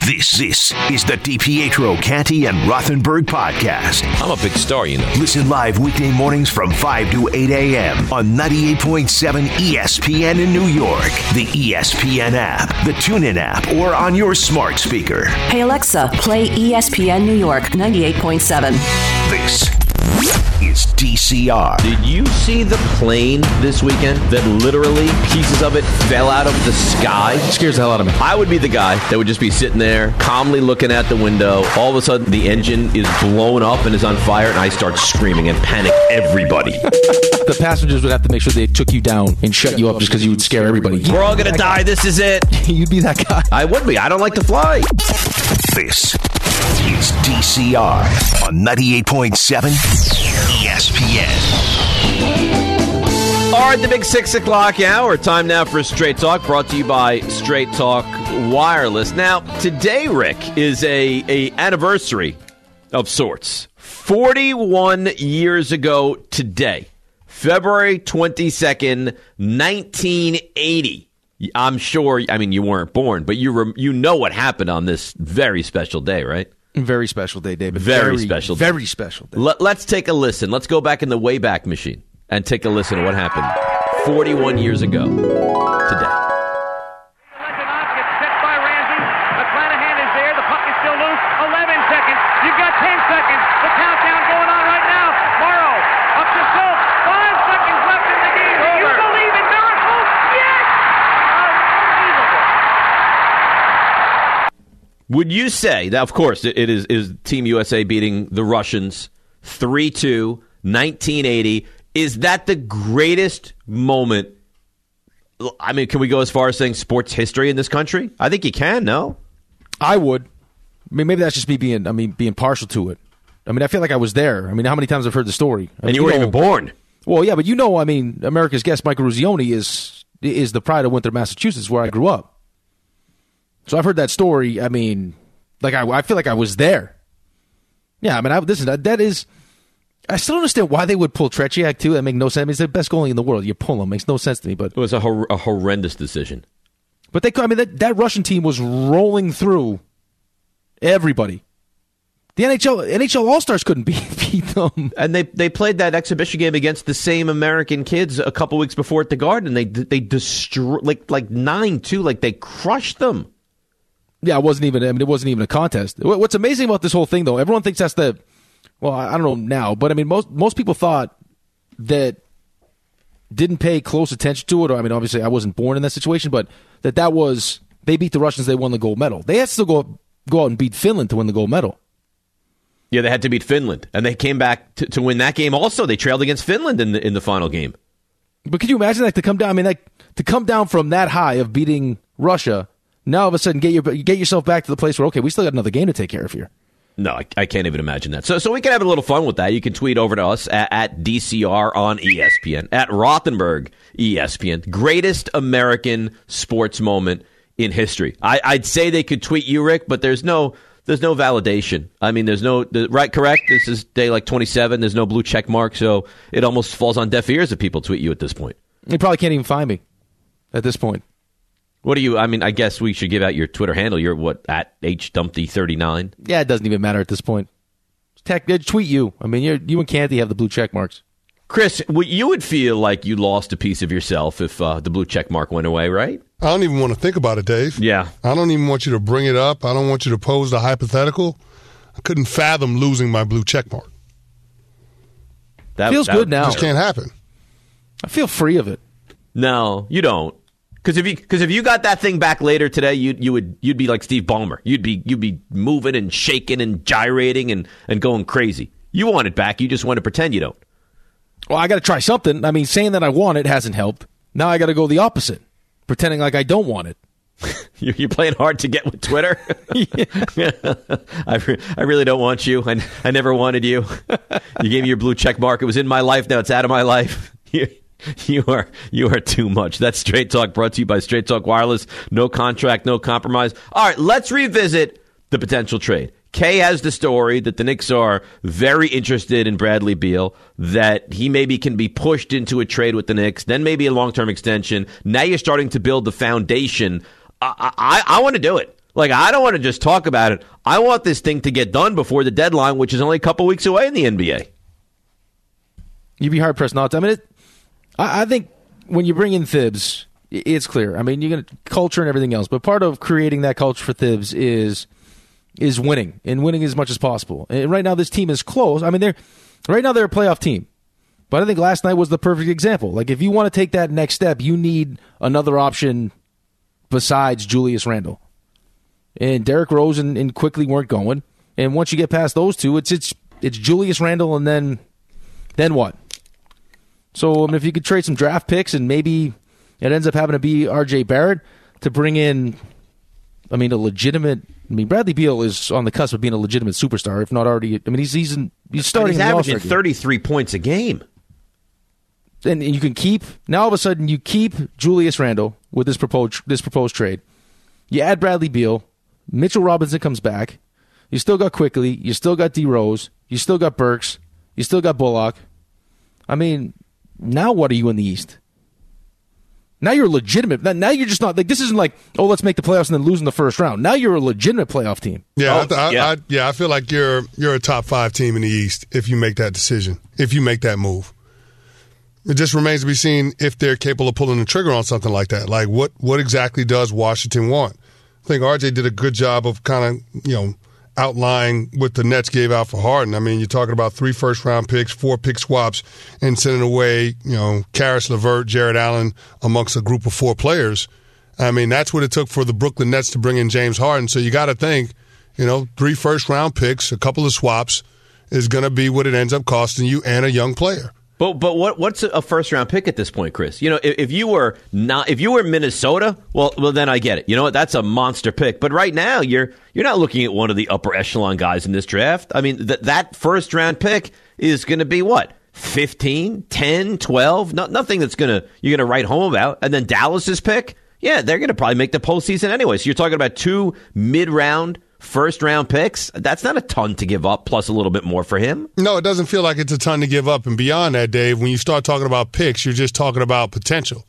This is the DiPietro, Canty, and Rothenberg podcast. I'm a big star, you know. Listen live weekday mornings from 5 to 8 a.m. on 98.7 ESPN in New York, the ESPN app, the TuneIn app, or on your smart speaker. Hey, Alexa, play ESPN New York 98.7. This is DCR. Did you see the plane this weekend that literally pieces of it fell out of the sky? It scares the hell out of me. I would be the guy that would just be sitting there, calmly looking at the window. All of a sudden, the engine is blown up and is on fire, and I start screaming and panic everybody. The passengers would have to make sure they took you down and shut you up just because you would scare everybody. We're all going to die. This is it. You'd be that guy. I would be. I don't like to fly. This is DCR on 98.7 ESPN. All right, the big 6 o'clock hour. Time now for Straight Talk, brought to you by Straight Talk Wireless. Now, today, Rick, is a anniversary of sorts. 41 years ago today, February 22nd, 1980. I'm sure, I mean, you weren't born, but you know what happened on this very special day, right? Very special day, David. Very special day. Very special day. Let's take a listen. Let's go back in the Wayback Machine and take a listen to what happened 41 years ago today. Legenoff gets set by Ramsey. McClanahan is there. The puck is still loose. 11 seconds. You've got 10 seconds. The countdown going on right now. Morrow up to Schultz. 5 seconds left in the game. Do you believe in miracles? Yes! Unbelievable. Would you say, now of course, it is Team USA beating the Russians 3-2, 1980. Is that the greatest moment? I mean, can we go as far as saying sports history in this country? I think you can, no? I would. I mean, maybe that's just me being partial to it. I mean, I feel like I was there. I mean, how many times I've heard the story? And you weren't even born. Well, yeah, but I mean, America's guest, Mike Ruzioni, is the pride of Winthrop, Massachusetts, where I grew up. So I've heard that story. I mean, like I feel like I was there. Yeah, I mean, that is. I still don't understand why they would pull Tretiak, too. That makes no sense. I mean, he's the best goalie in the world. You pull him. Makes no sense to me. But it was a horrendous decision. But that Russian team was rolling through everybody. The NHL All-Stars couldn't beat them. And they played that exhibition game against the same American kids a couple weeks before at the Garden. They destroyed, like 9-2, like they crushed them. Yeah, it wasn't even a contest. What's amazing about this whole thing, though, everyone thinks that's the... Well, I don't know now, but I mean, most people thought that didn't pay close attention to it. Or, I mean, obviously, I wasn't born in that situation, but that was they beat the Russians, they won the gold medal. They had to still go out and beat Finland to win the gold medal. Yeah, they had to beat Finland, and they came back to win that game. Also, they trailed against Finland in the final game. But could you imagine to come down? I mean, to come down from that high of beating Russia, now all of a sudden get yourself back to the place where we still got another game to take care of here. No, I can't even imagine that. So we can have a little fun with that. You can tweet over to us at DCR on ESPN, at Rothenberg ESPN. Greatest American sports moment in history. I'd say they could tweet you, Rick, but there's no validation. I mean, correct? This is day like 27. There's no blue check mark, so it almost falls on deaf ears if people tweet you at this point. They probably can't even find me at this point. What do you, I mean, I guess we should give out your Twitter handle. You're what, at HDumpty39? Yeah, it doesn't even matter at this point. Tweet you. I mean, you and Canty have the blue check marks. Chris, you would feel like you lost a piece of yourself if the blue check mark went away, right? I don't even want to think about it, Dave. Yeah. I don't even want you to bring it up. I don't want you to pose the hypothetical. I couldn't fathom losing my blue check mark. That feels good now. It just can't happen. I feel free of it. No, you don't. Because if you got that thing back later today, you'd be like Steve Ballmer. You'd be moving and shaking and gyrating and going crazy. You want it back. You just want to pretend you don't. Well, I got to try something. I mean, saying that I want it hasn't helped. Now I got to go the opposite, pretending like I don't want it. You're playing hard to get with Twitter. I really don't want you. I never wanted you. You gave me your blue check mark. It was in my life. Now it's out of my life. You are too much. That's Straight Talk, brought to you by Straight Talk Wireless. No contract, no compromise. All right, let's revisit the potential trade. Kay has the story that the Knicks are very interested in Bradley Beal, that he maybe can be pushed into a trade with the Knicks, then maybe a long-term extension. Now you're starting to build the foundation. I want to do it. Like, I don't want to just talk about it. I want this thing to get done before the deadline, which is only a couple weeks away in the NBA. You'd be hard-pressed not to. I mean, I think when you bring in Thibs, it's clear. I mean, you're going to culture and everything else, but part of creating that culture for Thibs is winning, and winning as much as possible. And right now, this team is close. I mean, they're a playoff team. But I think last night was the perfect example. Like, if you want to take that next step, you need another option besides Julius Randle. And Derrick Rose and Quickly weren't going. And once you get past those two, it's Julius Randle, and then what? So, I mean, if you could trade some draft picks and maybe it ends up having to be R.J. Barrett to bring in, I mean, Bradley Beal is on the cusp of being a legitimate superstar, if not already. I mean, he's starting. He's averaging 33 points a game. And you can keep, now all of a sudden you keep Julius Randle with this proposed trade. You add Bradley Beal, Mitchell Robinson comes back. You still got Quickly, you still got D Rose, you still got Burks, you still got Bullock. I mean, now what are you in the East? Now you're legitimate. Now you're just not like, this isn't like, oh, let's make the playoffs and then lose in the first round. Now you're a legitimate playoff team. Yeah, I feel like you're a top 5 team in the East if you make that decision, if you make that move. It just remains to be seen if they're capable of pulling the trigger on something like that. Like, what exactly does Washington want? I think RJ did a good job of kind of, outlining what the Nets gave out for Harden. I mean, you're talking about 3 first-round picks, 4 pick swaps, and sending away, Karis LeVert, Jared Allen amongst a group of 4 players. I mean, that's what it took for the Brooklyn Nets to bring in James Harden. So you got to think, 3 first-round picks, a couple of swaps is going to be what it ends up costing you and a young player. But what's a first round pick at this point, Chris? If you were Minnesota, well then I get it. You know what? That's a monster pick. But right now you're not looking at one of the upper echelon guys in this draft. I mean, that first round pick is going to be what? 15, 10, 12, nothing that's you're going to write home about. And then Dallas's pick, yeah, they're going to probably make the postseason anyway. So you're talking about 2 mid-round first-round picks. That's not a ton to give up, plus a little bit more for him. No, it doesn't feel like it's a ton to give up. And beyond that, Dave, when you start talking about picks, you're just talking about potential.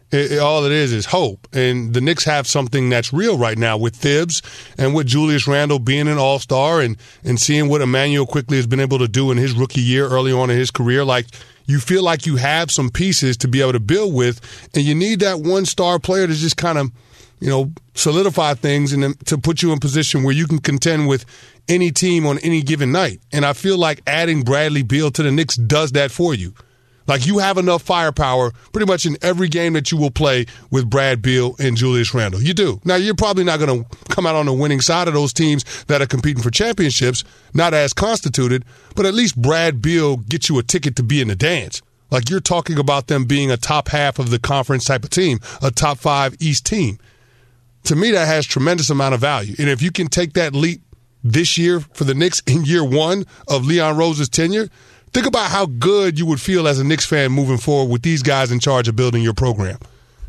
All it is hope. And the Knicks have something that's real right now with Thibs and with Julius Randle being an all-star and seeing what Emmanuel Quickly has been able to do in his rookie year early on in his career. Like, you feel like you have some pieces to be able to build with, and you need that one-star player to just kind of solidify things and to put you in position where you can contend with any team on any given night. And I feel like adding Bradley Beal to the Knicks does that for you. Like, you have enough firepower pretty much in every game that you will play with Brad Beal and Julius Randle. You do. Now, you're probably not going to come out on the winning side of those teams that are competing for championships, not as constituted, but at least Brad Beal gets you a ticket to be in the dance. Like, you're talking about them being a top half of the conference type of team, a top 5 East team. To me, that has tremendous amount of value. And if you can take that leap this year for the Knicks in year 1 of Leon Rose's tenure, think about how good you would feel as a Knicks fan moving forward with these guys in charge of building your program.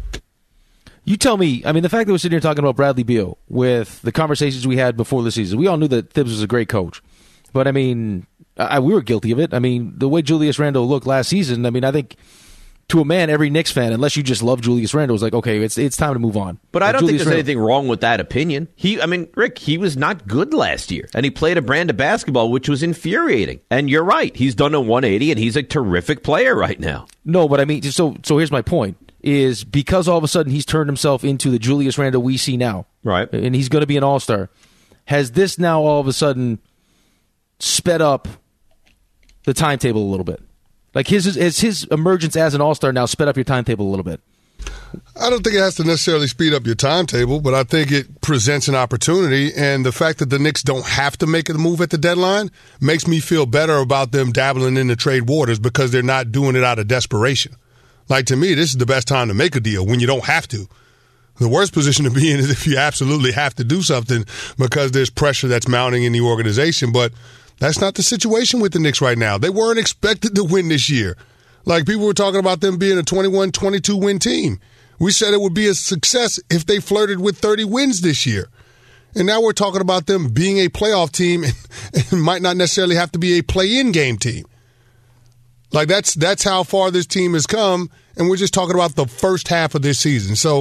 You tell me, I mean, the fact that we're sitting here talking about Bradley Beal with the conversations we had before the season, we all knew that Thibs was a great coach. But, I mean, we were guilty of it. I mean, the way Julius Randle looked last season, I mean, I think to a man, every Knicks fan, unless you just love Julius Randle, is like, okay, it's time to move on. But I don't think there's anything wrong with that opinion. Rick, he was not good last year, and he played a brand of basketball which was infuriating. And you're right, he's done a 180, and he's a terrific player right now. No, but I mean, so here's my point, is because all of a sudden he's turned himself into the Julius Randle we see now, right? And he's going to be an all-star. Has this now all of a sudden sped up the timetable a little bit? Like, his emergence as an all-star now sped up your timetable a little bit? I don't think it has to necessarily speed up your timetable, but I think it presents an opportunity. And the fact that the Knicks don't have to make a move at the deadline makes me feel better about them dabbling in the trade waters because they're not doing it out of desperation. Like, to me, this is the best time to make a deal when you don't have to. The worst position to be in is if you absolutely have to do something because there's pressure that's mounting in the organization. But that's not the situation with the Knicks right now. They weren't expected to win this year. Like, people were talking about them being a 21, 22-win team. We said it would be a success if they flirted with 30 wins this year. And now we're talking about them being a playoff team and might not necessarily have to be a play-in game team. Like, that's how far this team has come, and we're just talking about the first half of this season. So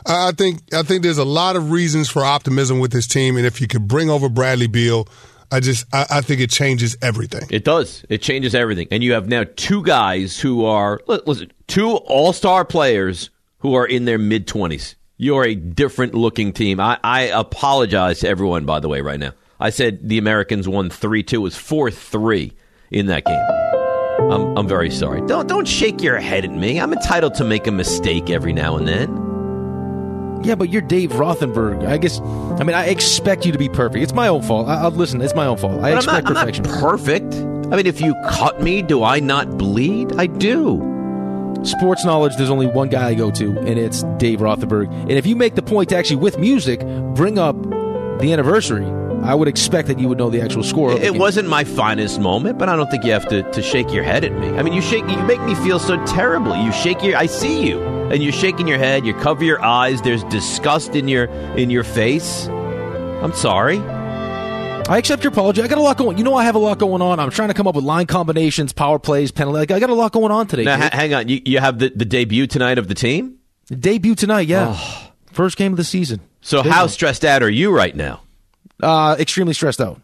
I think there's a lot of reasons for optimism with this team, and if you could bring over Bradley Beal, I think it changes everything. It does. It changes everything. And you have now two guys who are, listen, two all-star players who are in their mid-20s. You're a different-looking team. I apologize to everyone, by the way, right now. I said the Americans won 3-2. It was 4-3 in that game. I'm very sorry. Don't shake your head at me. I'm entitled to make a mistake every now and then. Yeah, but you're Dave Rothenberg. I expect you to be perfect. It's my own fault. Listen, it's my own fault. I expect perfection. I'm not perfect. I mean, if you cut me, do I not bleed? I do. Sports knowledge, there's only one guy I go to, and it's Dave Rothenberg. And if you make the point to actually, with music, bring up the anniversary, I would expect that you would know the actual score. It wasn't my finest moment, but I don't think you have to shake your head at me. I mean, you make me feel so terribly. I see you, and you're shaking your head. You cover your eyes. There's disgust in your face. I'm sorry. I accept your apology. I got a lot going. You know, I have a lot going on. I'm trying to come up with line combinations, power plays, penalty. I got a lot going on today. Now, hang on. You have the debut tonight of the team? The debut tonight, yeah. Oh. First game of the season. So how stressed out are you right now? Extremely stressed out.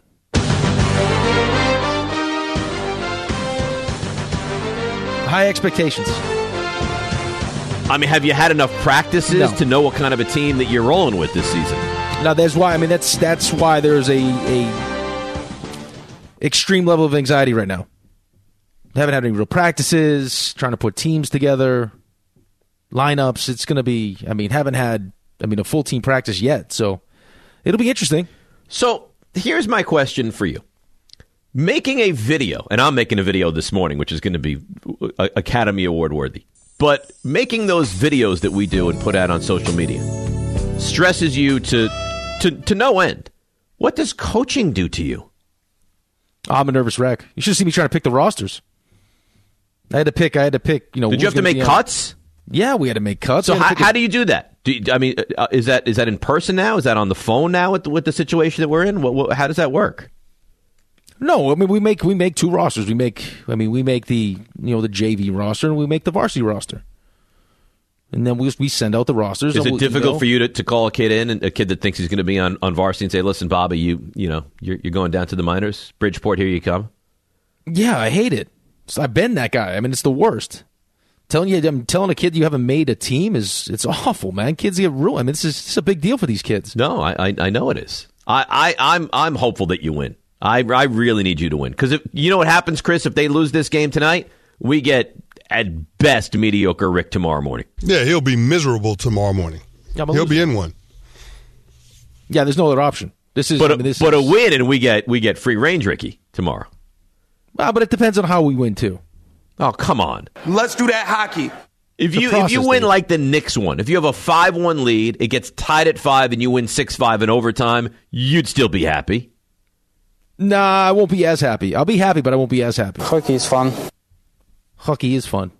High expectations. I mean, have you had enough practices to know what kind of a team that you're rolling with this season? Now, that's why. I mean, that's why there's a extreme level of anxiety right now. Haven't had any real practices. Trying to put teams together, lineups. It's going to be. I mean, haven't had. A full team practice yet. So it'll be interesting. So here's my question for you. Making a video, and I'm making a video this morning, which is going to be Academy Award worthy, but making those videos that we do and put out on social media stresses you to no end. What does coaching do to you? I'm a nervous wreck. You should see me trying to pick the rosters. I had to pick. Did you have to make cuts? Yeah, we had to make cuts. So how do you do that? Is that in person now? Is that on the phone now with the situation that we're in? How does that work? No, I mean we make two rosters. We make the the JV roster and we make the varsity roster, and then we send out the rosters. Is it difficult for you to call a kid in, and a kid that thinks he's going to be on varsity, and say, "Listen, Bobby, you're going down to the minors. Bridgeport, here you come." Yeah, I hate it. I've been that guy. I mean, it's the worst. I'm telling a kid you haven't made a team it's awful, man. Kids get ruined. I mean, this is a big deal for these kids. No, I know it is. I'm hopeful that you win. I really need you to win, because you know what happens, Chris, if they lose this game tonight, we get at best mediocre Rick tomorrow morning. Yeah, he'll be miserable tomorrow morning. He'll be in one. Yeah, there's no other option. But a win and we get free range Ricky tomorrow. Well, but it depends on how we win too. Oh, come on. Let's do that hockey. If you win like the Knicks won, if you have a 5-1 lead, it gets tied at 5 and you win 6-5 in overtime, you'd still be happy. Nah, I won't be as happy. I'll be happy, but I won't be as happy. Hockey's fun. Hockey is fun.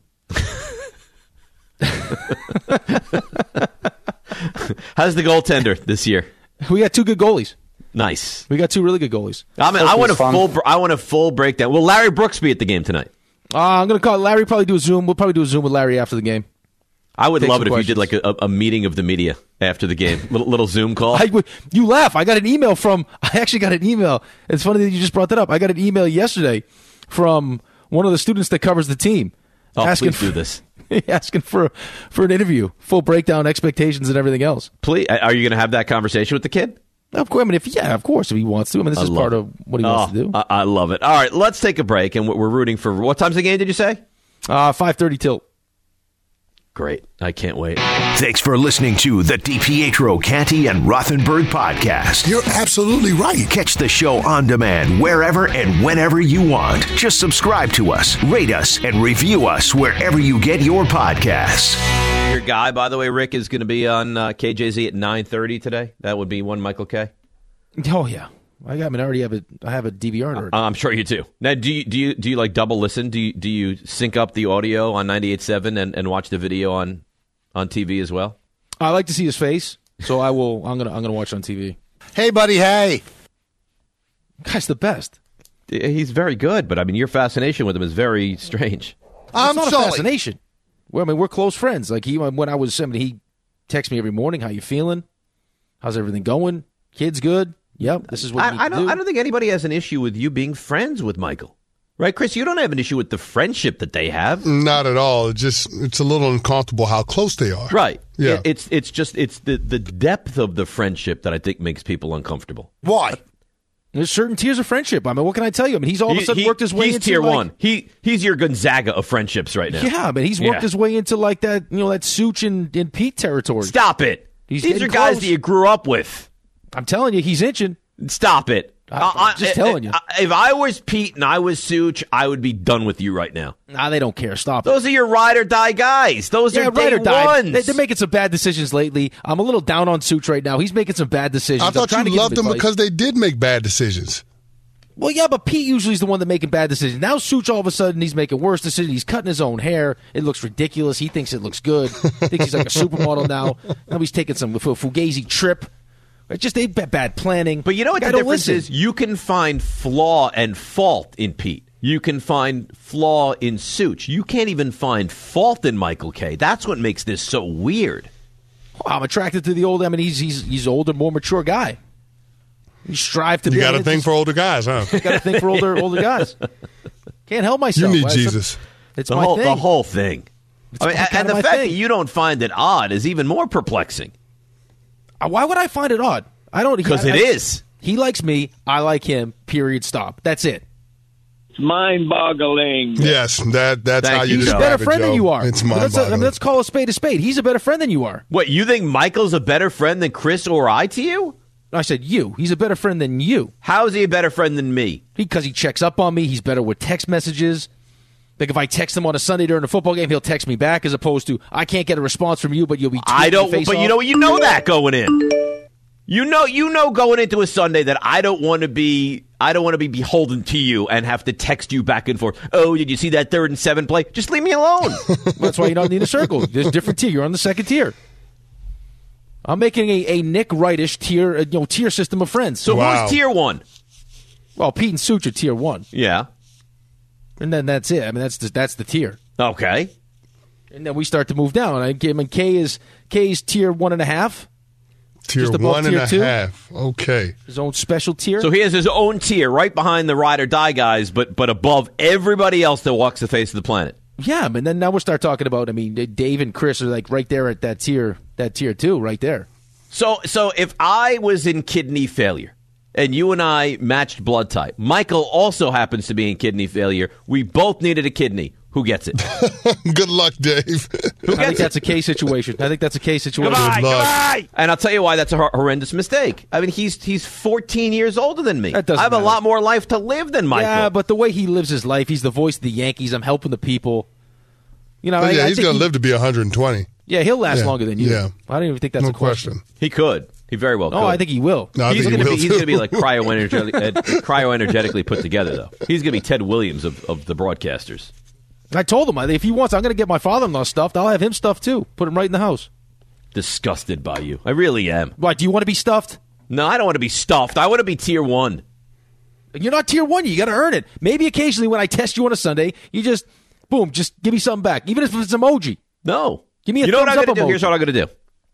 How's the goaltender this year? We got two good goalies. Nice. We got two really good goalies. I want a full breakdown. Will Larry Brooks be at the game tonight? I'm going to call Larry. Probably do a Zoom. We'll probably do a Zoom with Larry after the game. I would love it if you did like a meeting of the media after the game, little Zoom call. You laugh. I actually got an email. It's funny that you just brought that up. I got an email yesterday from one of the students that covers the team. Please do this. Asking for an interview, full breakdown, expectations, and everything else. Please, are you going to have that conversation with the kid? Of course, of course, if he wants to. I mean, this is part of what he wants to do. I love it. All right, let's take a break, and we're rooting for. What time's the game? Did you say? 5:30 tilt. Great. I can't wait. Thanks for listening to the DiPietro, Canty, and Rothenberg podcast. You're absolutely right. Catch the show on demand wherever and whenever you want. Just subscribe to us, rate us, and review us wherever you get your podcasts. Your guy, by the way, Rick, is going to be on KJZ at 9:30 today. That would be one Michael K. Oh, yeah. I already have I have a DVR. I'm sure you do. Now, do you like double listen? Do you sync up the audio on 98.7 and watch the video on TV as well? I like to see his face, so I will. I'm gonna watch on TV. Hey, buddy. Hey, guy's the best. He's very good, but I mean, your fascination with him is very strange. It's not a fascination. Well, I mean, we're close friends. Like when I was 7, he Text me every morning. How you feeling? How's everything going? Kids good? Yep. This is what you need to do. I don't think anybody has an issue with you being friends with Michael. Right, Chris? You don't have an issue with the friendship that they have. Not at all. It's a little uncomfortable how close they are. Right. Yeah. It's the depth of the friendship that I think makes people uncomfortable. Why? There's certain tiers of friendship. I mean, what can I tell you? I mean, he's all of a sudden worked his way he's into tier like, one. He's your Gonzaga of friendships right now. Yeah, but he's worked his way into like that, that Such and Pete territory. Stop it. He's These are getting guys close. that you grew up with. I'm telling you, he's inching. Stop it. I'm just telling you. If I was Pete and I was Such, I would be done with you right now. Nah, they don't care. Stop it. Those are your ride or die guys. Those are ride day or die. ones. They're making some bad decisions lately. I'm a little down on Such right now. He's making some bad decisions. I thought you loved them because they did make bad decisions. Well, yeah, but Pete usually is the one that making bad decisions. Now Such, all of a sudden, he's making worse decisions. He's cutting his own hair. It looks ridiculous. He thinks it looks good. Thinks he's like a supermodel now. Now he's taking some Fugazi trip. Just bad planning. But you know what the difference is? You can find flaw and fault in Pete. You can find flaw in Such. You can't even find fault in Michael K. That's what makes this so weird. I'm attracted to the older. I mean, he's older, more mature guy. You strive to be. You got a thing for older guys, huh? You got a thing for older guys. Can't help myself. You need Jesus. It's my thing. The whole thing. I mean, and the fact that you don't find it odd is even more perplexing. Why would I find it odd? I don't. Because it is. He likes me. I like him. Period. Stop. That's it. It's mind-boggling. Yes, that's how you He's a describe better it, friend Joe. than you are. It's mind-boggling. Let's call a spade a spade. He's a better friend than you are. What, you think Michael's a better friend than Chris or I to you? I said you. He's a better friend than you. How is he a better friend than me? Because he checks up on me. He's better with text messages. Like if I text him on a Sunday during a football game, he'll text me back as opposed to I can't get a response from you, but you'll be. I don't. But you know that going in. You know going into a Sunday that I don't want to be beholden to you and have to text you back and forth. Oh, did you see that 3rd and 7 play? Just leave me alone. That's why you don't need a circle. There's a different tier. You're on the second tier. I'm making a Nick Wrightish tier system of friends. So who's tier 1? Well, Pete and Such are tier 1. Yeah. And then that's it. I mean, that's the tier. Okay. And then we start to move down. K's tier 1.5. Tier Just above 1.5. Okay. His own special tier. So he has his own tier right behind the ride or die guys, but above everybody else that walks the face of the planet. Yeah, but then now we'll start talking about. I mean, Dave and Chris are like right there at that tier 2, right there. So if I was in kidney failure and you and I matched blood type, Michael also happens to be in kidney failure. We both needed a kidney. Who gets it? Good luck, Dave. I think that's a case situation. Goodbye. And I'll tell you why that's a horrendous mistake. I mean, he's 14 years older than me. That doesn't I have matter. a lot more life to live than Michael. Yeah, but the way he lives his life, he's the voice of the Yankees. I'm helping the people. You know, he's going to live to be 120. Yeah, he'll last longer than you. Yeah. I don't even think that's No a question. He could. He very well could. Oh, I think he will. No, I he's think going he to be like cryoenergetically put together, though. He's going to be Ted Williams of the broadcasters. I told him if he wants, I'm going to get my father-in-law stuffed. I'll have him stuffed too. Put him right in the house. Disgusted by you. I really am. Why? Do you want to be stuffed? No, I don't want to be stuffed. I want to be tier 1. You're not tier 1. You got to earn it. Maybe occasionally when I test you on a Sunday, you just boom, just give me something back, even if it's emoji. No. Give me a You know what thumbs I'm up going to do? emoji. Here's what I'm going to do.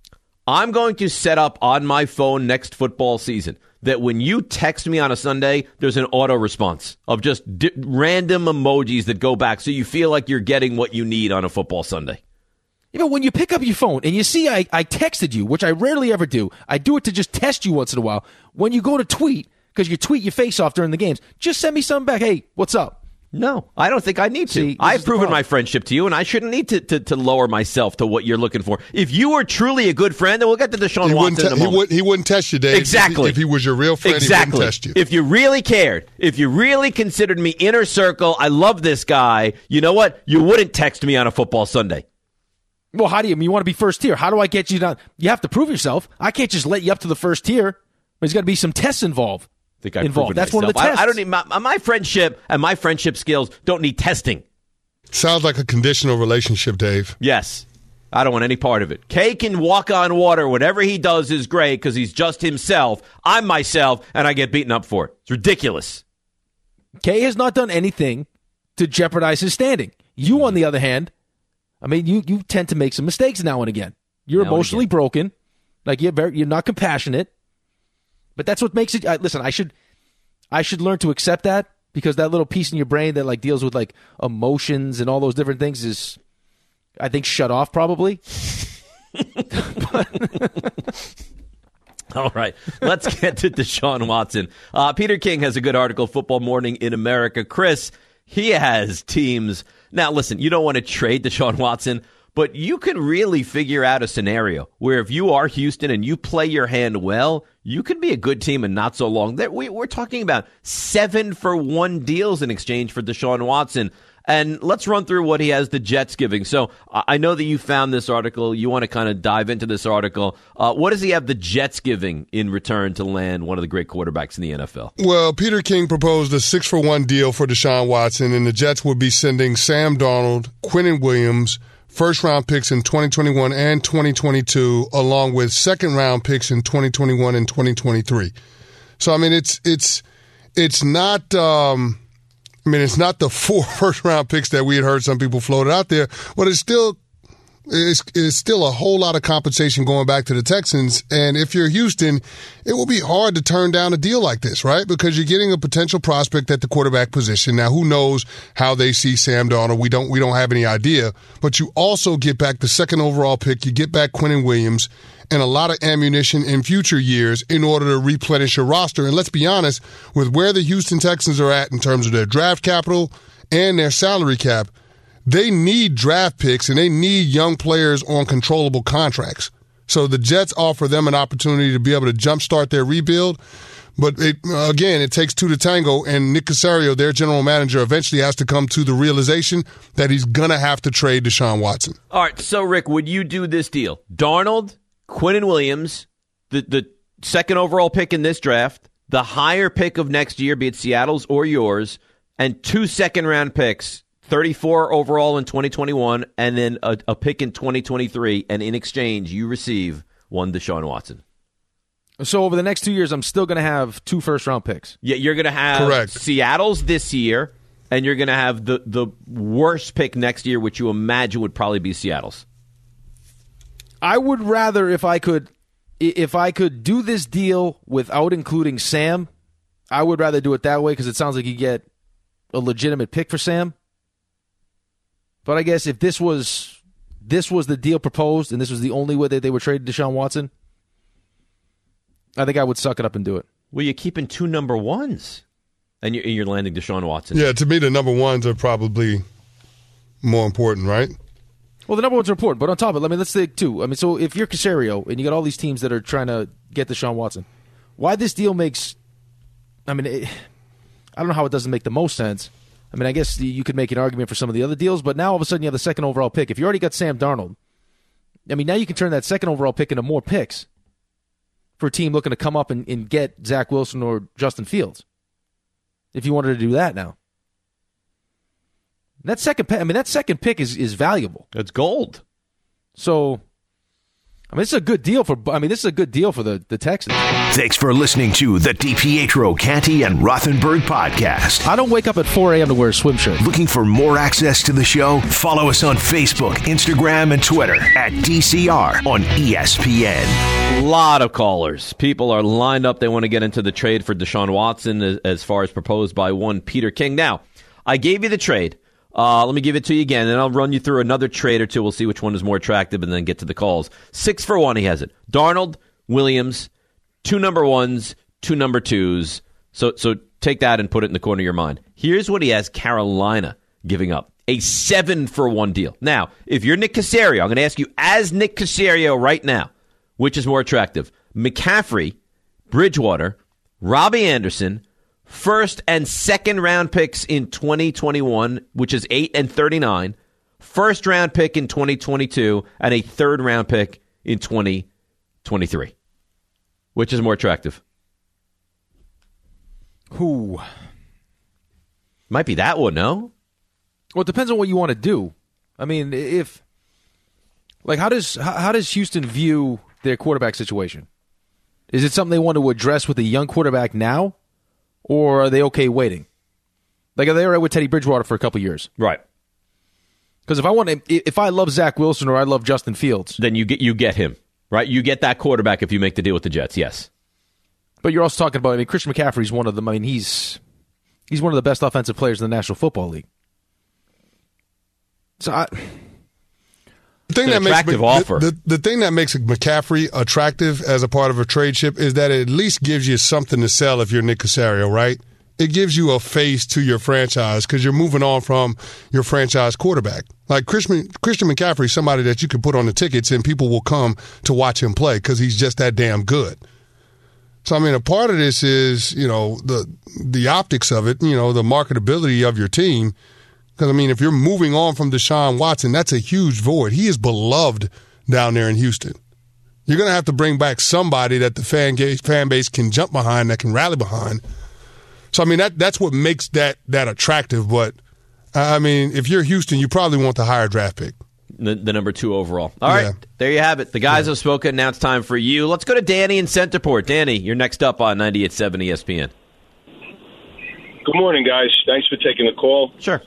I'm going to set up on my phone next football season that when you text me on a Sunday, there's an auto response of just random emojis that go back so you feel like you're getting what you need on a football Sunday. Yeah, but when you pick up your phone and you see I texted you, which I rarely ever do, I do it to just test you once in a while. When you go to tweet, because you tweet your face off during the games, just send me something back. Hey, what's up? No, I don't think I need to. See, this I've is the proven problem. my friendship to you, and I shouldn't need to lower myself to what you're looking for. If you were truly a good friend, then we'll get to Deshaun Watson in a moment. He wouldn't test you, Dave. Exactly. If he was your real friend, he wouldn't test you. If you really cared, if you really considered me inner circle, I love this guy, you know what? You wouldn't text me on a football Sunday. Well, how do you want to be first tier? How do I get you down? You have to prove yourself. I can't just let you up to the first tier. There's got to be some tests involved. I think I've proven That's myself. one of the tests. I don't need my friendship and my friendship skills don't need testing. Sounds like a conditional relationship, Dave. Yes. I don't want any part of it. Kay can walk on water. Whatever he does is great because he's just himself. I'm myself, and I get beaten up for it. It's ridiculous. Kay has not done anything to jeopardize his standing. You, on the other hand, I mean, you tend to make some mistakes now and again. You're Now and emotionally again. broken. Like you're not compassionate. But that's what makes it. Listen, I should learn to accept that, because that little piece in your brain that like deals with like emotions and all those different things is, I think, shut off probably. All right, let's get to Deshaun Watson. Peter King has a good article, Football Morning in America. Chris, he has teams. Now, listen, you don't want to trade Deshaun Watson, but you can really figure out a scenario where if you are Houston and you play your hand well, you could be a good team in not so long. We're talking about 7-for-1 deals in exchange for Deshaun Watson. And let's run through what he has the Jets giving. So I know that you found this article. You want to kind of dive into this article. What does he have the Jets giving in return to land one of the great quarterbacks in the NFL? Well, Peter King proposed a 6-for-1 deal for Deshaun Watson, and the Jets would be sending Sam Darnold, Quinnen Williams, first-round picks in 2021 and 2022, along with second-round picks in 2021 and 2023. So, I mean, it's not it's not the 4 first-round picks that we had heard some people floated out there, but it's still a whole lot of compensation going back to the Texans. And if you're Houston, it will be hard to turn down a deal like this, right? Because you're getting a potential prospect at the quarterback position. Now, who knows how they see Sam Darnold? We don't have any idea. But you also get back the second overall pick. You get back Quinnen Williams and a lot of ammunition in future years in order to replenish your roster. And let's be honest, with where the Houston Texans are at in terms of their draft capital and their salary cap, they need draft picks and they need young players on controllable contracts. So the Jets offer them an opportunity to be able to jumpstart their rebuild. But it takes two to tango, and Nick Caserio, their general manager, eventually has to come to the realization that he's going to have to trade Deshaun Watson. All right, so Rick, would you do this deal? Darnold, Quinnen Williams, the second overall pick in this draft, the higher pick of next year, be it Seattle's or yours, and 2 second-round picks, 34 overall in 2021, and then a pick in 2023, and in exchange, you receive one Deshaun Watson. So over the next 2 years, I'm still going to have 2 first-round picks. Yeah, you're going to have Correct. Seattle's this year, and you're going to have the worst pick next year, which you imagine would probably be Seattle's. I would rather, if I could do this deal without including Sam, I would rather do it that way, because it sounds like you get a legitimate pick for Sam. But I guess if this was the deal proposed and this was the only way that they were trading Deshaun Watson, I think I would suck it up and do it. Well, you're keeping 2 number ones, and you're landing Deshaun Watson. Yeah, to me, the number ones are probably more important, right? Well, the number ones are important, but on top of it, let's think too. So if you're Caserio and you got all these teams that are trying to get Deshaun Watson, why this deal makes, I don't know how it doesn't make the most sense. I guess you could make an argument for some of the other deals, but now all of a sudden you have the second overall pick. If you already got Sam Darnold, now you can turn that second overall pick into more picks for a team looking to come up and get Zach Wilson or Justin Fields, if you wanted to do that now. That second pick is valuable. It's gold. So, this is a good deal for the Texans. Thanks for listening to the DiPietro, Canty, and Rothenberg podcast. I don't wake up at 4 a.m. to wear a swim shirt. Looking for more access to the show? Follow us on Facebook, Instagram, and Twitter at DCR on ESPN. A lot of callers. People are lined up. They want to get into the trade for Deshaun Watson as far as proposed by one Peter King. Now, I gave you the trade. Let me give it to you again, and I'll run you through another trade or two. We'll see which one is more attractive, and then get to the calls. 6-for-1, he has it. Darnold, Williams, 2 number ones, 2 number twos. So take that and put it in the corner of your mind. Here's what he has Carolina giving up. A 7-for-1 deal. Now, if you're Nick Caserio, I'm going to ask you, as Nick Caserio right now, which is more attractive? McCaffrey, Bridgewater, Robbie Anderson, first and second round picks in 2021, which is 8 and 39, first round pick in 2022, and a third round pick in 2023. Which is more attractive? Who? Might be that one, no? Well, it depends on what you want to do. How does Houston view their quarterback situation? Is it something they want to address with a young quarterback now? Or are they okay waiting? Are they all right with Teddy Bridgewater for a couple years? Right. Because if I love Zach Wilson or I love Justin Fields, then you get him, right? You get that quarterback if you make the deal with the Jets. Yes. But you're also talking about, I mean, Christian McCaffrey's one of them. I mean, he's one of the best offensive players in the National Football League. So the thing that makes McCaffrey attractive as a part of a trade chip is that it at least gives you something to sell if you're Nick Caserio, right? It gives you a face to your franchise because you're moving on from your franchise quarterback. Like Christian McCaffrey is somebody that you can put on the tickets and people will come to watch him play because he's just that damn good. So, I mean, a part of this is, the optics of it, the marketability of your team. Because, I mean, if you're moving on from Deshaun Watson, that's a huge void. He is beloved down there in Houston. You're going to have to bring back somebody that the fan base can jump behind, that can rally behind. So, I mean, that's what makes that attractive. But, I mean, if you're Houston, you probably want the higher draft pick. The number 2 overall. All right, There you have it. The guys have spoken. Now it's time for you. Let's go to Danny in Centerport. Danny, you're next up on 98.7 ESPN. Good morning, guys. Thanks for taking the call. Sure.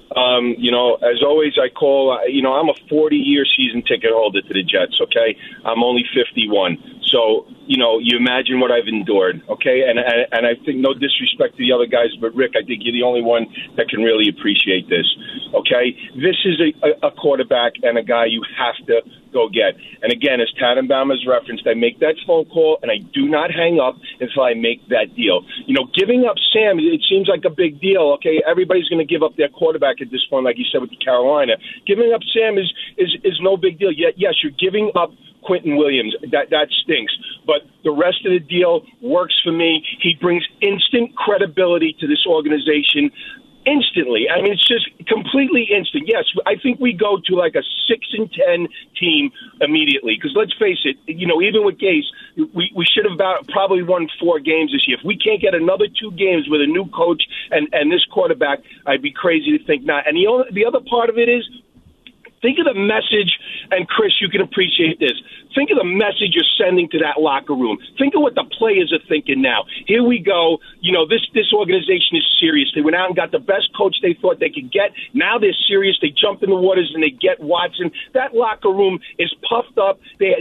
As always, I call, I'm a 40-year season ticket holder to the Jets, okay? I'm only 51. So, you imagine what I've endured, okay? And I think, no disrespect to the other guys, but Rick, I think you're the only one that can really appreciate this, okay? This is a quarterback and a guy you have to go get. And again, as Tannenbaum has referenced, I make that phone call and I do not hang up until I make that deal. Giving up Sam, it seems like a big deal, okay? Everybody's going to give up their quarterback at this point, like you said with Carolina. Giving up Sam is no big deal. Yes, you're giving up Quentin Williams. That stinks. But the rest of the deal works for me. He brings instant credibility to this organization. Instantly. I mean, it's just completely instant. Yes, I think we go to like a 6-10 team immediately. Because let's face it, even with Gase, we should have probably won 4 games this year. If we can't get another 2 games with a new coach and this quarterback, I'd be crazy to think not. And the other part of it is, think of the message, and Chris, you can appreciate this. Think of the message you're sending to that locker room. Think of what the players are thinking now. Here we go. This organization is serious. They went out and got the best coach they thought they could get. Now they're serious. They jump in the waters and they get Watson. That locker room is puffed up. Their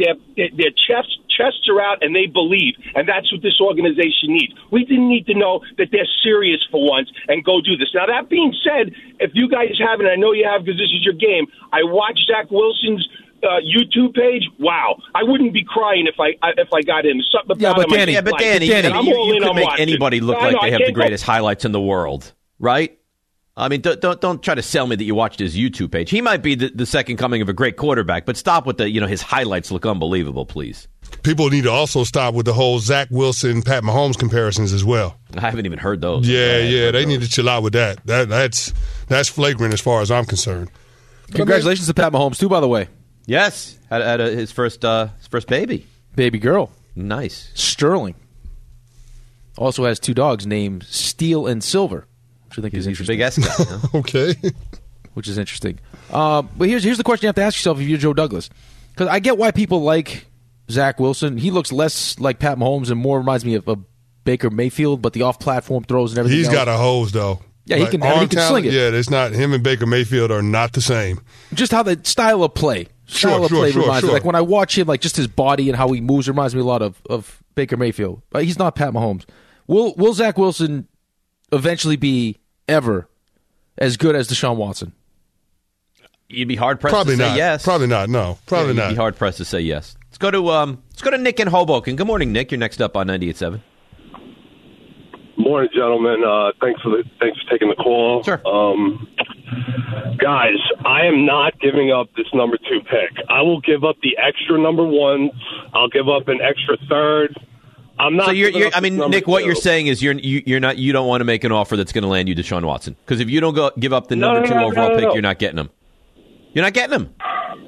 chests are out and they believe. And that's what this organization needs. We didn't need to know that they're serious for once and go do this. Now, that being said, if you guys haven't, I know you have because this is your game, I watched Zach Wilson's YouTube page. Wow, I wouldn't be crying if I got him. Danny, you can make anybody look like they have the greatest highlights in the world, right? I mean, don't try to sell me that you watched his YouTube page. He might be the second coming of a great quarterback, but stop with his highlights look unbelievable, please. People need to also stop with the whole Zach Wilson, Pat Mahomes comparisons as well. I haven't even heard those. Yeah, they need to chill out with that. That's flagrant as far as I'm concerned. Congratulations to Pat Mahomes too, by the way. Yes, had his first baby girl. Nice. Sterling also has 2 dogs named Steel and Silver, which I think is interesting. Big S guy, huh? Okay, which is interesting. But here's the question you have to ask yourself if you're Joe Douglas, because I get why people like Zach Wilson. He looks less like Pat Mahomes and more reminds me of a Baker Mayfield, but the off-platform throws and everything. He's got a hose though. Yeah, he can sling it. Yeah, it's not him and Baker Mayfield are not the same. Just how the style of play. Reminds me. Like when I watch him, like just his body and how he moves reminds me a lot of Baker Mayfield. But he's not Pat Mahomes. Will Zach Wilson eventually be ever as good as Deshaun Watson? You'd be hard pressed to say yes. Probably not. No, probably not. You'd be hard pressed to say yes. Let's go to Nick in Hoboken. Good morning, Nick. You're next up on 98.7. Morning, gentlemen. Thanks for taking the call. Sure. Guys, I am not giving up this number 2 pick. I will give up the extra number 1. I'll give up an extra third. I'm not. So Nick, what you're saying is you don't want to make an offer that's going to land you Deshaun Watson, because if you don't give up the number 2 overall pick, you're not getting him. You're not getting him.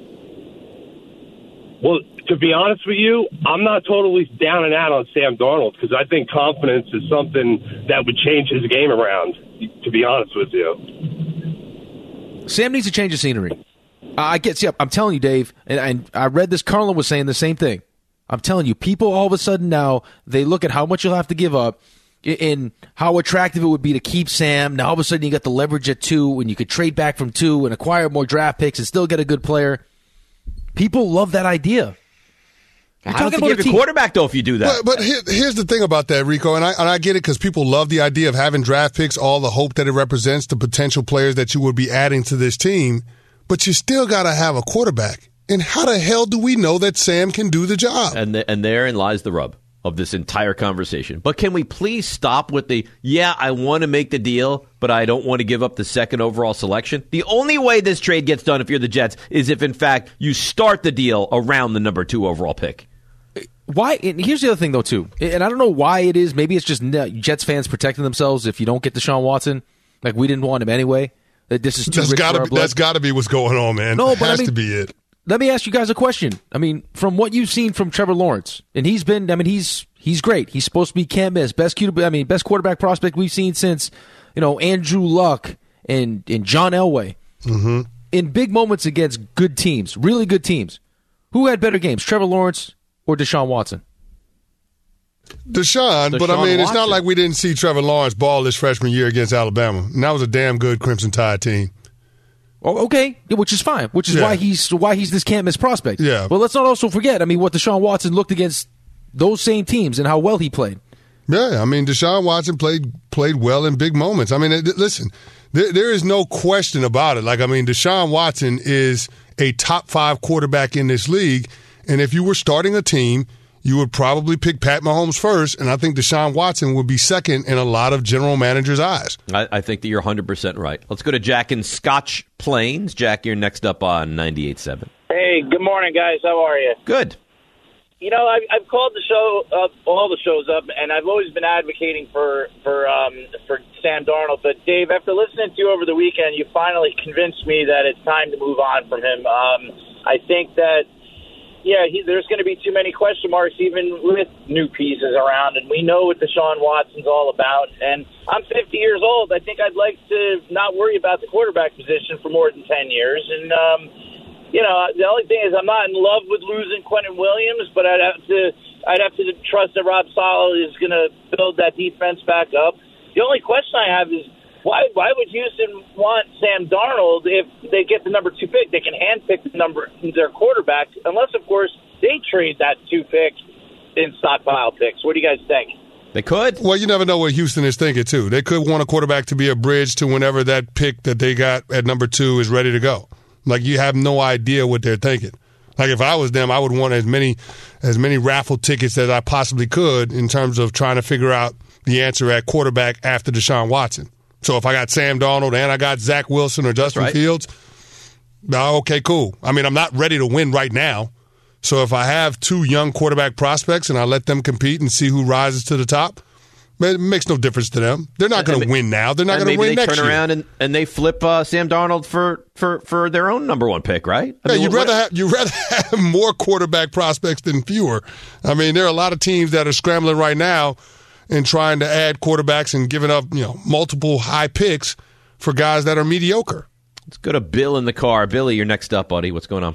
Well, to be honest with you, I'm not totally down and out on Sam Darnold because I think confidence is something that would change his game around, to be honest with you. Sam needs to change the scenery. I'm telling you, Dave, and I read this, Carlin was saying the same thing. I'm telling you, people all of a sudden now, they look at how much you'll have to give up, in how attractive it would be to keep Sam. Now all of a sudden you got the leverage at 2, and you could trade back from 2 and acquire more draft picks and still get a good player. People love that idea. You're talking about a quarterback, though, if you do that. But here's the thing about that, Rico, and I get it because people love the idea of having draft picks, all the hope that it represents, the potential players that you would be adding to this team, but you still got to have a quarterback. And how the hell do we know that Sam can do the job? And therein lies the rub of this entire conversation. But can we please stop with I want to make the deal, but I don't want to give up the second overall selection? The only way this trade gets done if you're the Jets is if, in fact, you start the deal around the number 2 overall pick. Why? And here's the other thing, though, too. And I don't know why it is. Maybe it's just Jets fans protecting themselves if you don't get Deshaun Watson. Like, we didn't want him anyway. That this is too rich for our blood. That's got to be what's going on, man. No, but has to be it. Let me ask you guys a question. I mean, from what you've seen from Trevor Lawrence, and he's great. He's supposed to be can't miss. Best quarterback prospect we've seen since, Andrew Luck and John Elway. Mm-hmm. In big moments against good teams, really good teams, who had better games, Trevor Lawrence or Deshaun Watson? Deshaun, but I mean, it's not like we didn't see Trevor Lawrence ball his freshman year against Alabama. And that was a damn good Crimson Tide team. Oh, okay, which is fine. Which is why he's this can't miss prospect. Yeah. But let's not also forget, what Deshaun Watson looked against those same teams and how well he played. Yeah, Deshaun Watson played well in big moments. Listen, there is no question about it. Deshaun Watson is a top 5 quarterback in this league, and if you were starting a team, you would probably pick Pat Mahomes first, and I think Deshaun Watson would be second in a lot of general managers' eyes. I think that you're 100% right. Let's go to Jack in Scotch Plains. Jack, you're next up on 98.7. Hey, good morning, guys. How are you? Good. I've called the show up, all the shows up, and I've always been advocating for Sam Darnold. But Dave, after listening to you over the weekend, you finally convinced me that it's time to move on from him. I think that, there's going to be too many question marks, even with new pieces around, and we know what Deshaun Watson's all about. And I'm 50 years old. I think I'd like to not worry about the quarterback position for more than 10 years. And the only thing is I'm not in love with losing Quentin Williams, but I'd have to trust that Rob Saleh is going to build that defense back up. The only question I have is why would Houston want Sam Darnold if they get the number 2 pick? They can handpick their quarterback, unless of course they trade that 2 pick in stockpile picks. What do you guys think? They could. Well, you never know what Houston is thinking, too. They could want a quarterback to be a bridge to whenever that pick that they got at number 2 is ready to go. You have no idea what they're thinking. If I was them, I would want as many raffle tickets as I possibly could in terms of trying to figure out the answer at quarterback after Deshaun Watson. So if I got Sam Darnold and I got Zach Wilson or Justin Fields, okay, cool. I'm not ready to win right now. So if I have 2 young quarterback prospects and I let them compete and see who rises to the top, it makes no difference to them. They're not going to win now. They're not going to win next year. Maybe they turn around and they flip Sam Darnold for their own number 1 pick, right? You'd rather have more quarterback prospects than fewer. There are a lot of teams that are scrambling right now and trying to add quarterbacks and giving up multiple high picks for guys that are mediocre. Let's go to Bill in the car. Billy, you're next up, buddy. What's going on?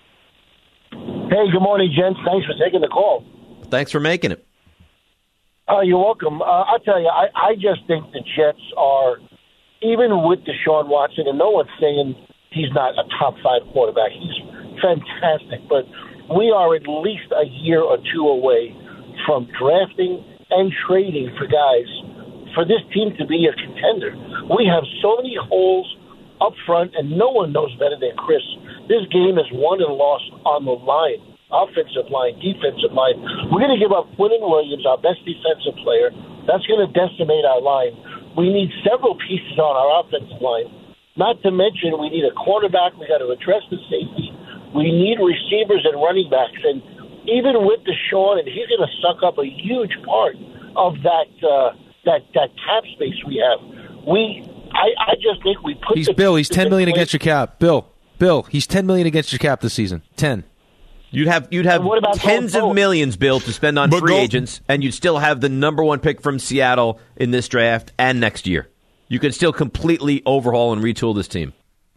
Hey, good morning, gents. Thanks for taking the call. Thanks for making it. You're welcome. I'll tell you, I just think the Jets are, even with Deshaun Watson, and no one's saying he's not a top 5 quarterback. He's fantastic. But we are at least a year or 2 away from drafting and trading for guys for this team to be a contender. We have so many holes up front, and no one knows better than Chris. This game is won and lost on the line. Offensive line, defensive line. We're going to give up Quentin Williams, our best defensive player. That's going to decimate our line. We need several pieces on our offensive line. Not to mention we need a quarterback. We got to address the safety. We need receivers and running backs. And even with Deshaun, and he's going to suck up a huge part of that cap space we have. I just think we put. He's $10 million against your cap. Bill, he's $10 million against your cap this season. 10. You'd have tens of millions, Bill, to spend on free agents, and you'd still have the number 1 pick from Seattle in this draft and next year. You could still completely overhaul and retool this team.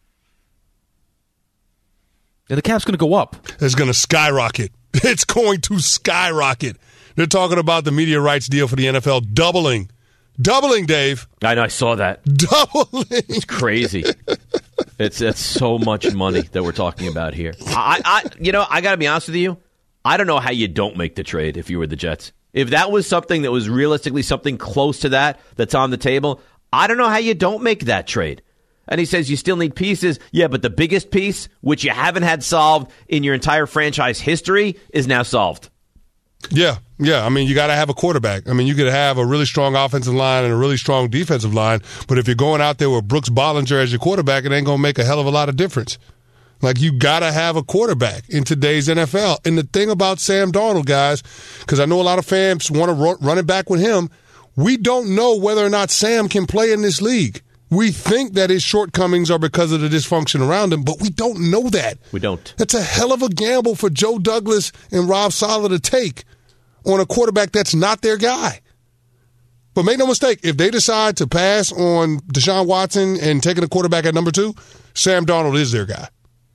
And the cap's going to go up. It's going to skyrocket. It's going to skyrocket. They're talking about the media rights deal for the NFL doubling Doubling, Dave. I know. I saw that. Doubling. It's crazy. It's so much money that we're talking about here. I got to be honest with you. I don't know how you don't make the trade if you were the Jets. If that was something that was realistically something close to that's on the table, I don't know how you don't make that trade. And he says you still need pieces. Yeah, but the biggest piece, which you haven't had solved in your entire franchise history, is now solved. Yeah. I mean, you got to have a quarterback. I mean, you could have a really strong offensive line and a really strong defensive line, but if you're going out there with Brooks Bollinger as your quarterback, it ain't going to make a hell of a lot of difference. Like, you got to have a quarterback in today's NFL. And the thing about Sam Darnold, guys, because I know a lot of fans want to run it back with him, we don't know whether or not Sam can play in this league. We think that his shortcomings are because of the dysfunction around him, but we don't know that. We don't. That's a hell of a gamble for Joe Douglas and Rob Saleh to take on a quarterback that's not their guy. But make no mistake, if they decide to pass on Deshaun Watson and taking a quarterback at number 2, Sam Darnold is their guy.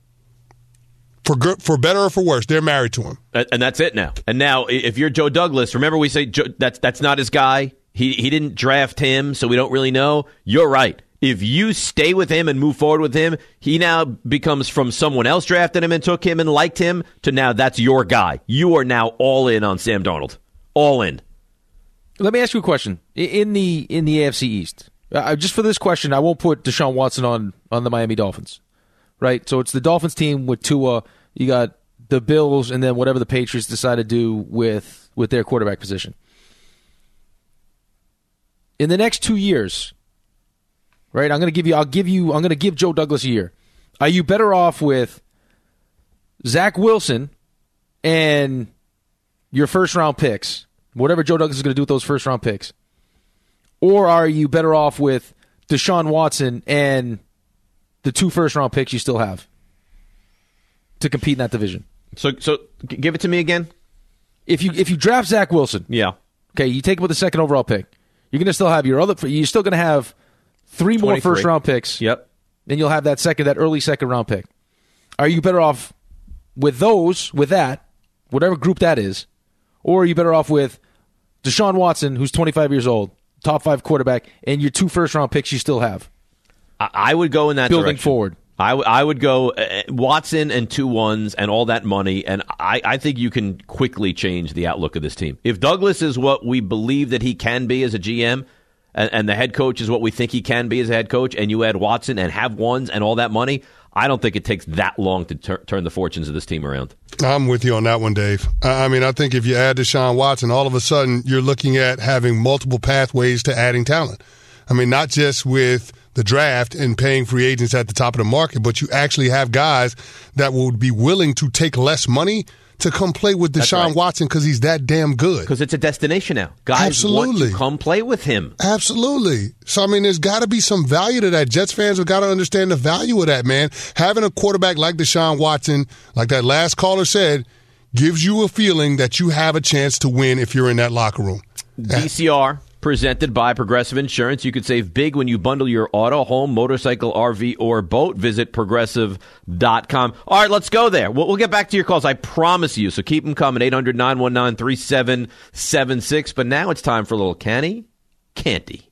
For better or for worse, they're married to him. And that's it now. And now, if you're Joe Douglas, remember we say that's not his guy. He didn't draft him, so we don't really know. You're right. If you stay with him and move forward with him, he now becomes from someone else drafted him and took him and liked him to now that's your guy. You are now all in on Sam Darnold. All in. Let me ask you a question. In the AFC East, just for this question, I won't put Deshaun Watson on the Miami Dolphins. Right? So it's the Dolphins team with Tua. You got the Bills, and then whatever the Patriots decide to do with their quarterback position. In the next 2 years, right? I'm going to give Joe Douglas a year. Are you better off with Zach Wilson and your first round picks, whatever Joe Douglas is going to do with those first round picks? Or are you better off with Deshaun Watson and the 2 first round picks you still have to compete in that division? So give it to me again. If you draft Zach Wilson, yeah, okay, you take him with the second overall pick. You're going to still have you're still going to have 3 more 23. first round picks. Yep. Then you'll have that early second round pick. Are you better off with that, whatever group that is, or are you better off with Deshaun Watson, who's 25 years old, top 5 quarterback, and your 2 first round picks you still have? I would go in that building direction. Forward. I would go Watson and 2 1s and all that money, and I think you can quickly change the outlook of this team. If Douglas is what we believe that he can be as a GM, and the head coach is what we think he can be as a head coach, and you add Watson and have 1s and all that money, I don't think it takes that long to turn the fortunes of this team around. I'm with you on that one, Dave. I mean, I think if you add Deshaun Watson, all of a sudden you're looking at having multiple pathways to adding talent. I mean, not just with the draft and paying free agents at the top of the market, but you actually have guys that would be willing to take less money to come play with Deshaun Watson because he's that damn good. Because it's a destination now. Guys want to come play with him. Absolutely. So, I mean, there's got to be some value to that. Jets fans have got to understand the value of that, man. Having a quarterback like Deshaun Watson, like that last caller said, gives you a feeling that you have a chance to win if you're in that locker room. DCR. Presented by Progressive Insurance. You could save big when you bundle your auto, home, motorcycle, RV, or boat. Visit Progressive.com. All right, let's go there. We'll get back to your calls, I promise you. So keep them coming, 800-919-3776. But now it's time for a little Canny Canty.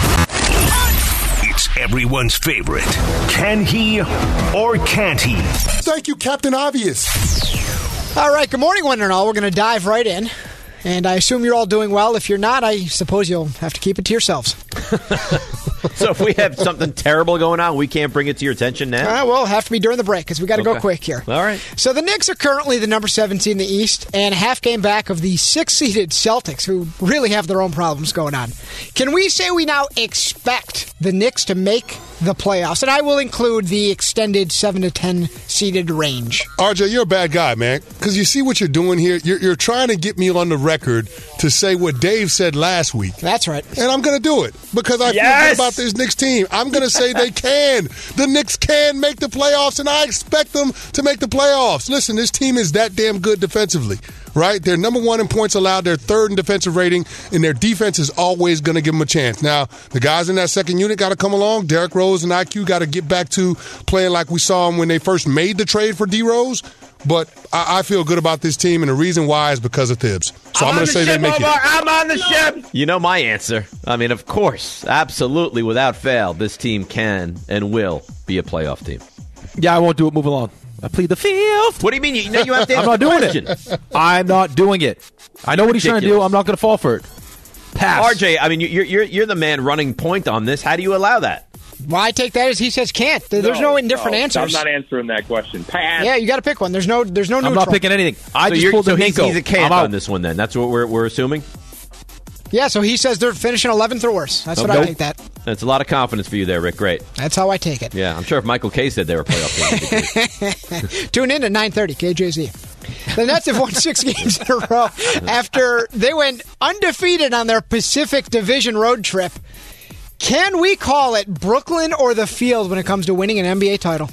It's everyone's favorite. Can he or can't he? Thank you, Captain Obvious. All right, good morning, one and all. We're going to dive right in. And I assume you're all doing well. If you're not, I suppose you'll have to keep it to yourselves. So if we have something terrible going on, we can't bring it to your attention now? Well, it'll have to be during the break because we got to go quick here. All right. So the Knicks are currently the number 7 seed in the East and a half game back of the 6th-seeded Celtics, who really have their own problems going on. Can we say we now expect the Knicks to make the playoffs? And I will include the extended 7 to 10 seeded range. RJ, you're a bad guy, man, because you see what you're doing here. You're trying to get me on the record to say what Dave said last week. That's right. And I'm going to do it because I feel good about this Knicks team. I'm going to say they can. The Knicks can make the playoffs, and I expect them to make the playoffs. Listen, this team is that damn good defensively, right? They're number 1 in points allowed. They're 3rd in defensive rating, and their defense is always going to give them a chance. Now, the guys in that second unit got to come along. Derrick Rose and IQ got to get back to playing like we saw them when they first made the trade for D-Rose. but I feel good about this team, and the reason why is because of Thibs. So I'm going to say they make it. I'm on the ship. You know my answer. I mean, of course, absolutely, without fail, this team can and will be a playoff team. Yeah, I won't do it. Move along. I plead the fifth. What do you mean? You know you have to I'm not doing it. I'm not doing it. I know what he's trying to do. I'm not going to fall for it. Pass. RJ, I mean, you're the man running point on this. How do you allow that? Well, I take that as he says can't. There's no indifferent answers. I'm not answering that question. Pass. Yeah, you got to pick one. There's no neutral. I'm not picking anything. I just pulled the He's a can't on this one. Then that's what we're assuming. Yeah, so he says they're finishing 11th or worse. That's what I take that. That's a lot of confidence for you there, Rick. Great. That's how I take it. Yeah, I'm sure if Michael Kay said they were playoff team. Tune in at 9:30, KJZ. The Nets have won 6 games in a row after they went undefeated on their Pacific Division road trip. Can we call it Brooklyn or the field when it comes to winning an NBA title?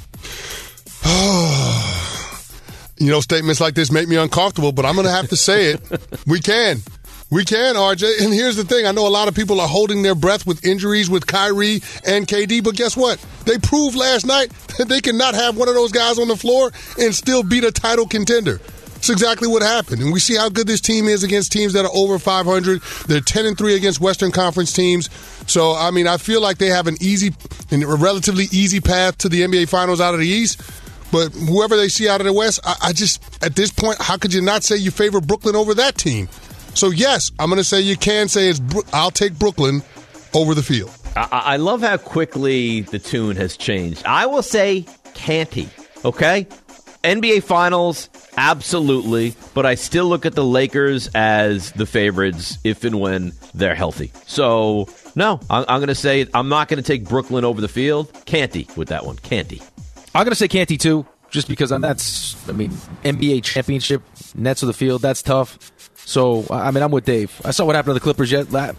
You know, statements like this make me uncomfortable, but I'm going to have to say it. We can. We can, RJ. And here's the thing. I know a lot of people are holding their breath with injuries with Kyrie and KD, but guess what? They proved last night that they cannot have one of those guys on the floor and still beat a title contender. That's exactly what happened. And we see how good this team is against teams that are over 500. They're 10-3 against Western Conference teams. So, I mean, I feel like they have a relatively easy path to the NBA Finals out of the East. But whoever they see out of the West, I just, at this point, how could you not say you favor Brooklyn over that team? So, yes, I'm going to say you can say I'll take Brooklyn over the field. I love how quickly the tune has changed. I will say Canty, okay? NBA Finals, absolutely, but I still look at the Lakers as the favorites if and when they're healthy. So, no, I'm going to say I'm not going to take Brooklyn over the field. Canty with that one. Canty. I'm going to say Canty, too, just because NBA championship, Nets of the field, that's tough. So, I mean, I'm with Dave. I saw what happened to the Clippers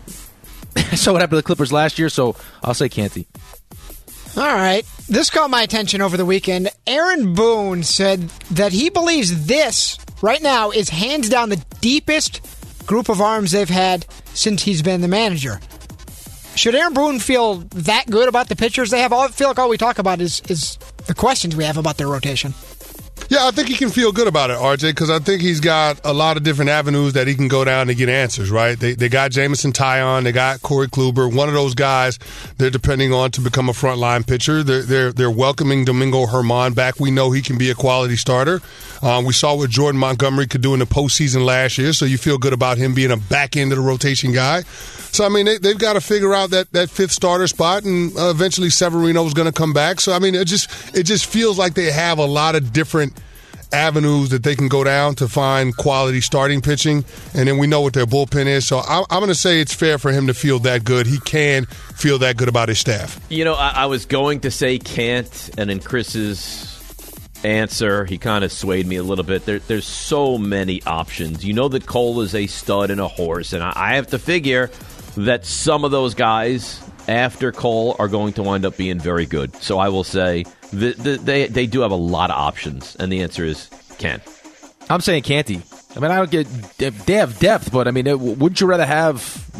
last year, so I'll say Canty. All right. This caught my attention over the weekend. Aaron Boone said that he believes this, right now, is hands down the deepest group of arms they've had since he's been the manager. Should Aaron Boone feel that good about the pitchers they have? I feel like all we talk about is the questions we have about their rotation. Yeah, I think he can feel good about it, RJ, because I think he's got a lot of different avenues that he can go down to get answers, right? They got Jameson Taillon, they got Corey Kluber, one of those guys they're depending on to become a frontline pitcher. They're welcoming Domingo Germán back. We know he can be a quality starter. We saw what Jordan Montgomery could do in the postseason last year, so you feel good about him being a back end of the rotation guy. So, I mean, they've got to figure out that fifth starter spot, and eventually Severino's going to come back. So, I mean, it just feels like they have a lot of different avenues that they can go down to find quality starting pitching, and then we know what their bullpen is. So I'm going to say it's fair for him to feel that good. He can feel that good about his staff. You know, I was going to say can't, and in Chris's answer, he kind of swayed me a little bit. There's so many options. You know that Cole is a stud and a horse, and I have to figure that some of those guys after Cole are going to wind up being very good. So I will say they do have a lot of options, and the answer is can. I'm saying Canty. I mean, I don't get they have depth, but I mean, wouldn't you rather have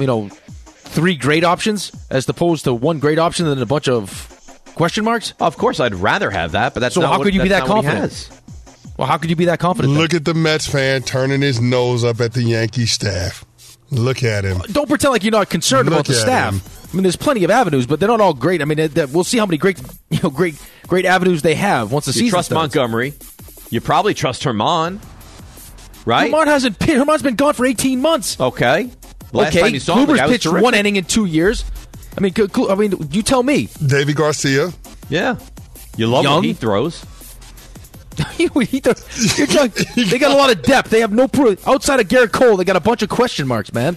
3 great options as opposed to 1 great option than a bunch of question marks? Of course, I'd rather have that, but that's so. Not How what, could you be that confident? Well, how could you be that confident? Look at the Mets fan turning his nose up at the Yankee staff. Look at him. Don't pretend like you're not concerned about the staff. I mean, there's plenty of avenues, but they're not all great. I mean, we'll see how many great avenues they have once the season starts. You trust Montgomery. You probably trust Germán, right? Germán's been gone for 18 months. Okay. Last time you saw him, Kluber's pitched 1 inning in 2 years. I mean, you tell me. Davy Garcia. Yeah. You love what he throws. They got a lot of depth. They have no proof. Outside of Garrett Cole, they got a bunch of question marks, man.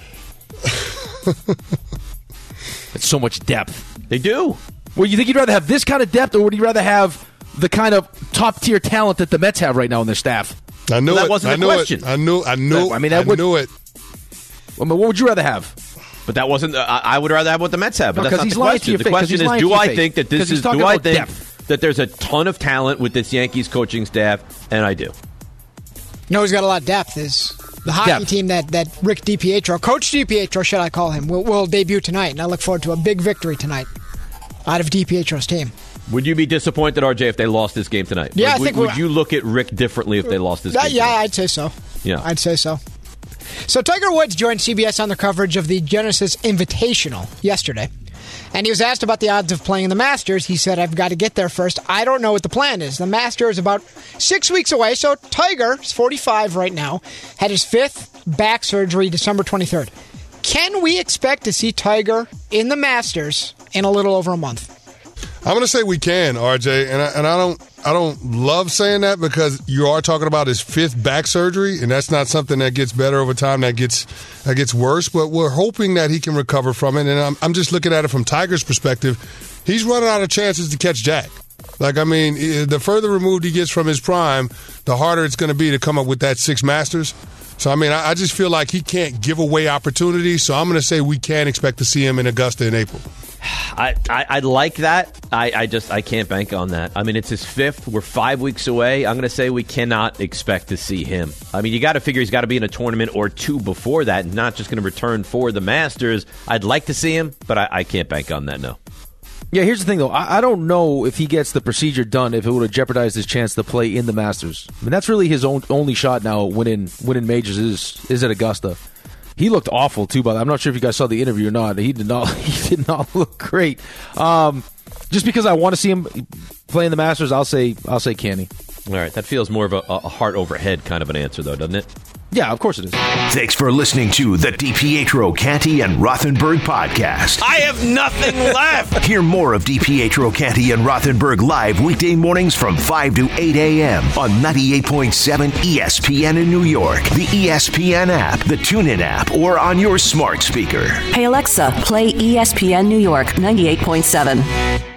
It's so much depth. They do. Well, you think you'd rather have this kind of depth, or would you rather have the kind of top-tier talent that the Mets have right now in their staff? I knew it. That wasn't the question. I knew it. I knew it. Well, what would you rather have? But that wasn't. I would rather have what the Mets have. But that's not the question. The question is, do I think that this is? Do I think that there's a ton of talent with this Yankees coaching staff? And I do. No, he's got a lot of depth. Is the hockey team that Rick DiPietro, Coach DiPietro, should I call him, will debut tonight, and I look forward to a big victory tonight out of DiPietro's team. Would you be disappointed, RJ, if they lost this game tonight? Yeah, like, I think would you look at Rick differently if they lost this game tonight? Yeah, I'd say so. Yeah. I'd say so. So Tiger Woods joined CBS on the coverage of the Genesis Invitational yesterday. And he was asked about the odds of playing in the Masters. He said, I've got to get there first. I don't know what the plan is. The Masters is about 6 weeks away. So Tiger is 45 right now. Had his 5th back surgery December 23rd. Can we expect to see Tiger in the Masters in a little over a month? I'm going to say we can, RJ, and I don't love saying that because you are talking about his 5th back surgery, and that's not something that gets better over time. That gets worse, but we're hoping that he can recover from it. And I'm just looking at it from Tiger's perspective. He's running out of chances to catch Jack. Like, I mean, the further removed he gets from his prime, the harder it's going to be to come up with that 6 Masters. So, I mean, I just feel like he can't give away opportunities. So I'm going to say we can expect to see him in Augusta in April. I like that. I can't bank on that. I mean, it's his 5th. We're 5 weeks away. I'm going to say we cannot expect to see him. I mean, you got to figure he's got to be in a tournament or 2 before that, and not just going to return for the Masters. I'd like to see him, but I can't bank on that, no. Yeah, here's the thing, though. I don't know if he gets the procedure done if it would have jeopardized his chance to play in the Masters. I mean, that's really his only shot now winning majors is at Augusta. He looked awful too, I'm not sure if you guys saw the interview or not. He did not look great. Just because I want to see him play in the Masters, I'll say can he. All right, that feels more of a heart over head kind of an answer, though, doesn't it? Yeah, of course it is. Thanks for listening to the DiPietro, Canty, and Rothenberg podcast. I have nothing left. Hear more of DiPietro, Canty, and Rothenberg live weekday mornings from 5 to 8 a.m. on 98.7 ESPN in New York, the ESPN app, the TuneIn app, or on your smart speaker. Hey, Alexa, play ESPN New York 98.7.